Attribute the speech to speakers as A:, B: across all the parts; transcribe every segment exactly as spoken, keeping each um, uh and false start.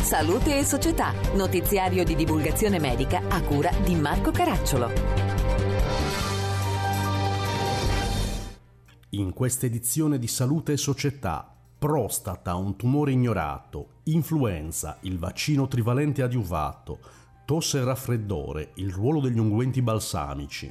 A: Salute e Società, notiziario di divulgazione medica a cura di Marco Caracciolo.
B: In questa edizione di Salute e Società, prostata, un tumore ignorato, influenza, il vaccino trivalente adiuvato, tosse e raffreddore, il ruolo degli unguenti balsamici.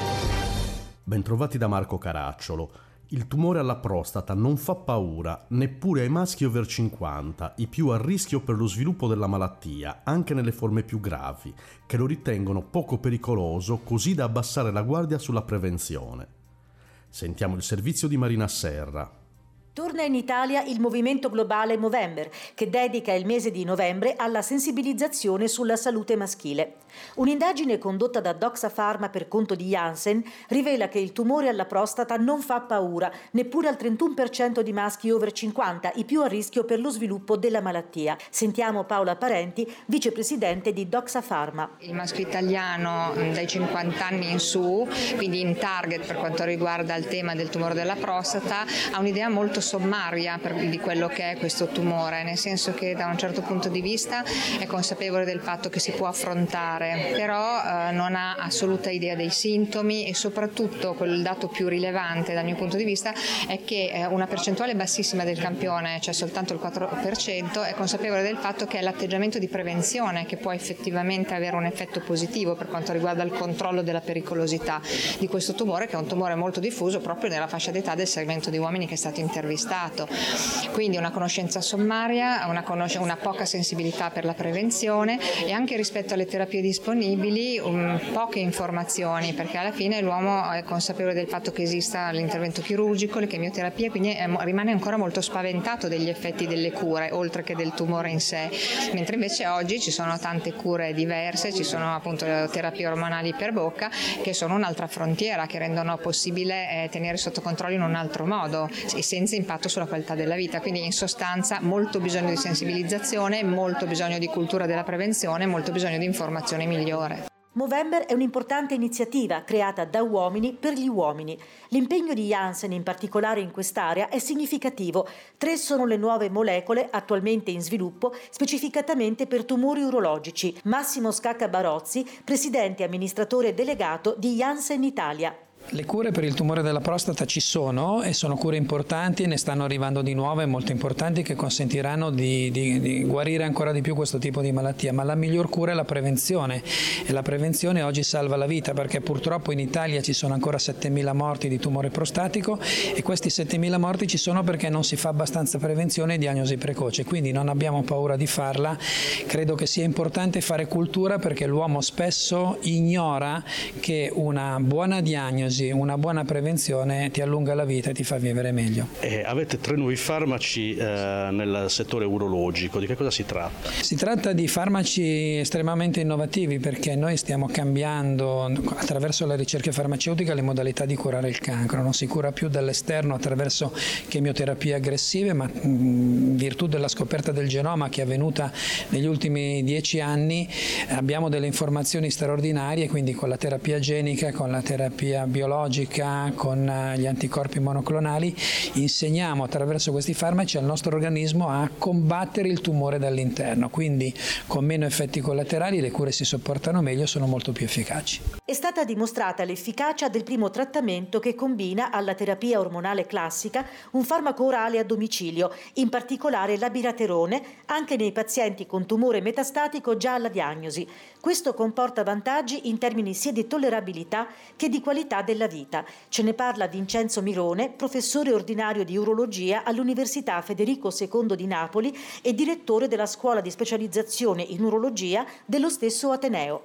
B: Bentrovati da Marco Caracciolo. Il tumore alla prostata non fa paura neppure ai maschi over cinquanta, i più a rischio per lo sviluppo della malattia, anche nelle forme più gravi, che lo ritengono poco pericoloso così da abbassare la guardia sulla prevenzione. Sentiamo il servizio di Marina Serra.
C: Torna in Italia il movimento globale Movember, che dedica il mese di novembre alla sensibilizzazione sulla salute maschile. Un'indagine condotta da Doxa Pharma per conto di Janssen rivela che il tumore alla prostata non fa paura, neppure al trentuno per cento di maschi over cinquanta, i più a rischio per lo sviluppo della malattia. Sentiamo Paola Parenti, vicepresidente di Doxa Pharma.
D: Il maschio italiano dai cinquanta anni in su, quindi in target per quanto riguarda il tema del tumore della prostata, ha un'idea molto sommaria per, di quello che è questo tumore, nel senso che da un certo punto di vista è consapevole del fatto che si può affrontare, però eh, non ha assoluta idea dei sintomi e soprattutto quel dato più rilevante dal mio punto di vista è che eh, una percentuale bassissima del campione, cioè soltanto il quattro per cento, è consapevole del fatto che è l'atteggiamento di prevenzione che può effettivamente avere un effetto positivo per quanto riguarda il controllo della pericolosità di questo tumore, che è un tumore molto diffuso proprio nella fascia d'età del segmento di uomini che è stato intervistato. Quindi una conoscenza sommaria, una, conos- una poca sensibilità per la prevenzione e anche rispetto alle terapie disponibili um, poche informazioni, perché alla fine l'uomo è consapevole del fatto che esista l'intervento chirurgico, le chemioterapie, quindi è, rimane ancora molto spaventato degli effetti delle cure oltre che del tumore in sé, mentre invece oggi ci sono tante cure diverse, ci sono appunto le terapie ormonali per bocca che sono un'altra frontiera, che rendono possibile eh, tenere sotto controllo in un altro modo e senza impatto sulla qualità della vita. Quindi in sostanza molto bisogno di sensibilizzazione, molto bisogno di cultura della prevenzione, molto bisogno di informazione migliore.
C: Movember è un'importante iniziativa creata da uomini per gli uomini. L'impegno di Janssen in particolare in quest'area è significativo. Tre sono le nuove molecole attualmente in sviluppo specificatamente per tumori urologici. Massimo Scacca Barozzi, presidente e amministratore delegato di Janssen Italia.
E: Le cure per il tumore della prostata ci sono e sono cure importanti, ne stanno arrivando di nuove molto importanti che consentiranno di, di, di guarire ancora di più questo tipo di malattia, ma la miglior cura è la prevenzione e la prevenzione oggi salva la vita, perché purtroppo in Italia ci sono ancora settemila morti di tumore prostatico e questi settemila morti ci sono perché non si fa abbastanza prevenzione e diagnosi precoce, quindi non abbiamo paura di farla. Credo che sia importante fare cultura, perché l'uomo spesso ignora che una buona diagnosi, una buona prevenzione ti allunga la vita e ti fa vivere meglio.
B: Eh, avete tre nuovi farmaci eh, nel settore urologico, di che cosa si tratta?
E: Si tratta di farmaci estremamente innovativi, perché noi stiamo cambiando attraverso la ricerca farmaceutica le modalità di curare il cancro. Non si cura più dall'esterno attraverso chemioterapie aggressive, ma in virtù della scoperta del genoma che è avvenuta negli ultimi dieci anni abbiamo delle informazioni straordinarie, quindi con la terapia genica, con la terapia biologica, con gli anticorpi monoclonali insegniamo attraverso questi farmaci al nostro organismo a combattere il tumore dall'interno, quindi con meno effetti collaterali le cure si sopportano meglio, sono molto più efficaci.
C: È stata dimostrata l'efficacia del primo trattamento che combina alla terapia ormonale classica un farmaco orale a domicilio, in particolare l'abiraterone, anche nei pazienti con tumore metastatico già alla diagnosi. Questo comporta vantaggi in termini sia di tollerabilità che di qualità della vita. Ce ne parla Vincenzo Mirone, professore ordinario di urologia all'Università Federico secondo di Napoli e direttore della scuola di specializzazione in urologia dello stesso Ateneo.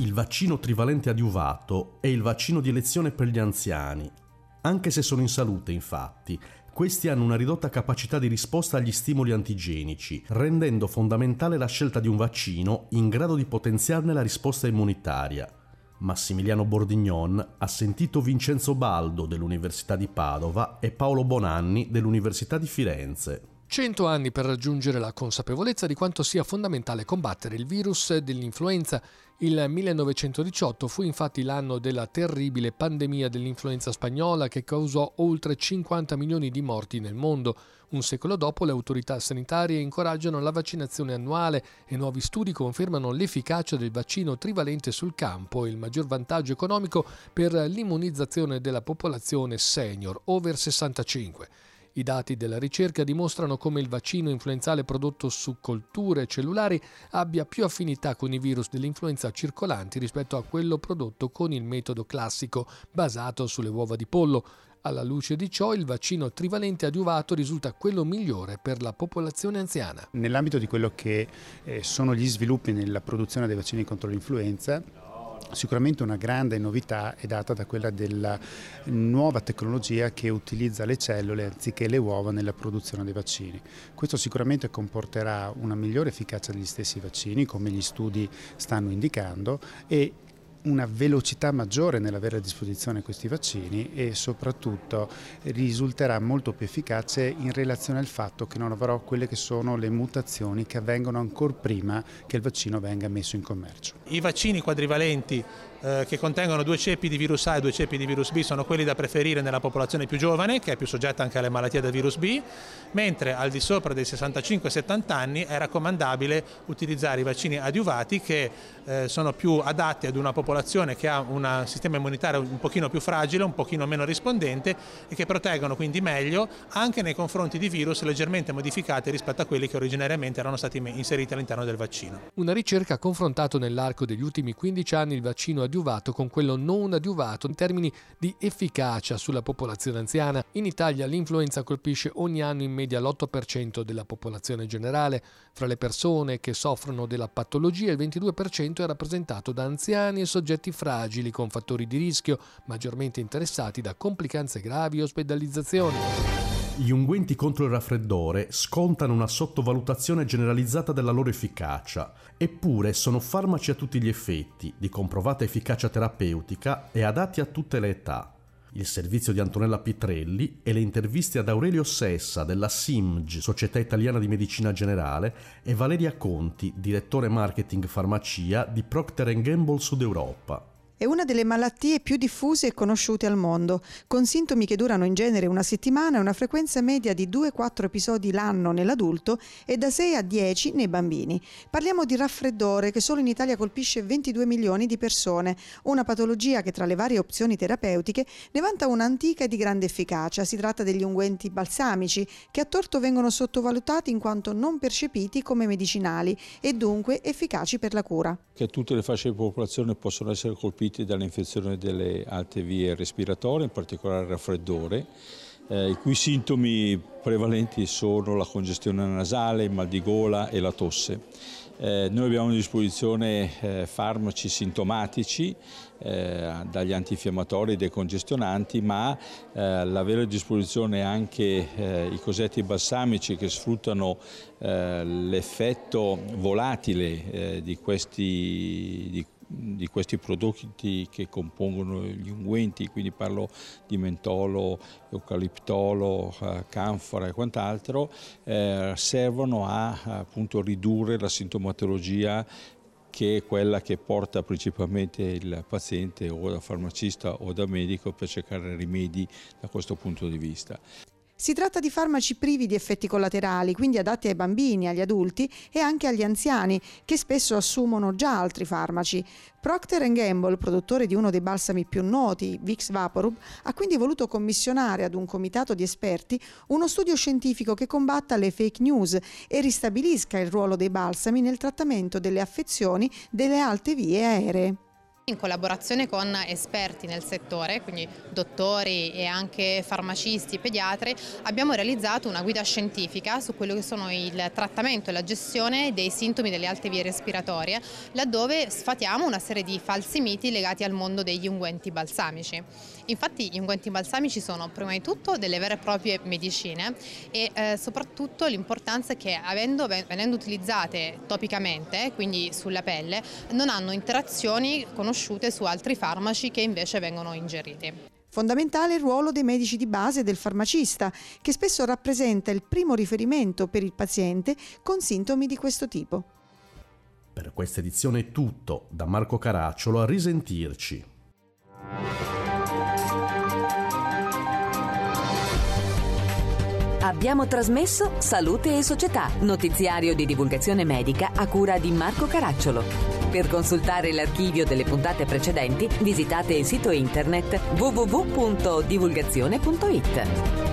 B: il vaccino trivalente adiuvato è il vaccino di elezione per gli anziani. Anche se sono in salute, infatti, questi hanno una ridotta capacità di risposta agli stimoli antigenici, rendendo fondamentale la scelta di un vaccino in grado di potenziarne la risposta immunitaria. Massimiliano Bordignon ha sentito Vincenzo Baldo dell'Università di Padova e Paolo Bonanni dell'Università di Firenze.
F: Cento anni per raggiungere la consapevolezza di quanto sia fondamentale combattere il virus dell'influenza. Il millenovecentodiciotto fu infatti l'anno della terribile pandemia dell'influenza spagnola che causò oltre cinquanta milioni di morti nel mondo. Un secolo dopo le autorità sanitarie incoraggiano la vaccinazione annuale e nuovi studi confermano l'efficacia del vaccino trivalente sul campo e il maggior vantaggio economico per l'immunizzazione della popolazione senior over sessantacinque. I dati della ricerca dimostrano come il vaccino influenzale prodotto su colture cellulari abbia più affinità con i virus dell'influenza circolanti rispetto a quello prodotto con il metodo classico basato sulle uova di pollo. Alla luce di ciò, il vaccino trivalente adiuvato risulta quello migliore per la popolazione anziana.
G: Nell'ambito di quello che eh, sono gli sviluppi nella produzione dei vaccini contro l'influenza, sicuramente una grande novità è data da quella della nuova tecnologia che utilizza le cellule anziché le uova nella produzione dei vaccini. Questo sicuramente comporterà una migliore efficacia degli stessi vaccini, come gli studi stanno indicando, e una velocità maggiore nell'avere a disposizione questi vaccini e soprattutto risulterà molto più efficace in relazione al fatto che non avrò quelle che sono le mutazioni che avvengono ancora prima che il vaccino venga messo in commercio.
H: I vaccini quadrivalenti eh, che contengono due ceppi di virus A e due ceppi di virus B sono quelli da preferire nella popolazione più giovane, che è più soggetta anche alle malattie del virus B, mentre al di sopra dei sessantacinque settanta anni è raccomandabile utilizzare i vaccini adiuvati che eh, sono più adatti ad una popolazione che ha un sistema immunitario un pochino più fragile, un pochino meno rispondente e che proteggono quindi meglio anche nei confronti di virus leggermente modificati rispetto a quelli che originariamente erano stati inseriti all'interno del vaccino.
F: Una ricerca ha confrontato nell'arco degli ultimi quindici anni il vaccino adiuvato con quello non adiuvato in termini di efficacia sulla popolazione anziana. In Italia l'influenza colpisce ogni anno in media l'otto per cento della popolazione generale. Fra le persone che soffrono della patologia il ventidue per cento è rappresentato da anziani e soggetti fragili con fattori di rischio, maggiormente interessati da complicanze gravi e ospedalizzazioni.
B: Gli unguenti contro il raffreddore scontano una sottovalutazione generalizzata della loro efficacia, eppure sono farmaci a tutti gli effetti, di comprovata efficacia terapeutica e adatti a tutte le età. Il servizio di Antonella Pitrelli e le interviste ad Aurelio Sessa della S I M G, Società Italiana di Medicina Generale, e Valeria Conti, direttore marketing farmacia di Procter and Gamble Sud Europa.
I: È una delle malattie più diffuse e conosciute al mondo, con sintomi che durano in genere una settimana e una frequenza media di due quattro episodi l'anno nell'adulto e da sei a dieci nei bambini. Parliamo di raffreddore che solo in Italia colpisce ventidue milioni di persone, una patologia che tra le varie opzioni terapeutiche ne vanta una antica e di grande efficacia. Si tratta degli unguenti balsamici che a torto vengono sottovalutati in quanto non percepiti come medicinali e dunque efficaci per la cura.
J: Che tutte le fasce di popolazione possono essere colpite dall'infezione delle alte vie respiratorie, in particolare il raffreddore, eh, i cui sintomi prevalenti sono la congestione nasale, il mal di gola e la tosse. Eh, noi abbiamo a disposizione eh, farmaci sintomatici, eh, dagli antinfiammatori e decongestionanti, ma eh, l'avere a disposizione anche eh, i cosiddetti balsamici che sfruttano eh, l'effetto volatile eh, di questi di di questi prodotti che compongono gli unguenti, quindi parlo di mentolo, eucaliptolo, eh, canfora e quant'altro, eh, servono a appunto ridurre la sintomatologia che è quella che porta principalmente il paziente o da farmacista o da medico per cercare rimedi da questo punto di vista.
I: Si tratta di farmaci privi di effetti collaterali, quindi adatti ai bambini, agli adulti e anche agli anziani, che spesso assumono già altri farmaci. Procter and Gamble, produttore di uno dei balsami più noti, Vicks Vaporub, ha quindi voluto commissionare ad un comitato di esperti uno studio scientifico che combatta le fake news e ristabilisca il ruolo dei balsami nel trattamento delle affezioni delle alte vie aeree.
K: In collaborazione con esperti nel settore, quindi dottori e anche farmacisti, pediatri, abbiamo realizzato una guida scientifica su quello che sono il trattamento e la gestione dei sintomi delle alte vie respiratorie, laddove sfatiamo una serie di falsi miti legati al mondo degli unguenti balsamici. Infatti gli unguenti balsamici sono prima di tutto delle vere e proprie medicine e eh, soprattutto l'importanza è che avendo, venendo utilizzate topicamente, quindi sulla pelle, non hanno interazioni conosciute su altri farmaci che invece vengono ingeriti.
I: Fondamentale il ruolo dei medici di base e del farmacista, che spesso rappresenta il primo riferimento per il paziente con sintomi di questo tipo.
B: Per questa edizione è tutto, da Marco Caracciolo, a risentirci.
A: Abbiamo trasmesso Salute e Società, notiziario di divulgazione medica a cura di Marco Caracciolo. Per consultare l'archivio delle puntate precedenti, visitate il sito internet w w w punto divulgazione punto i t.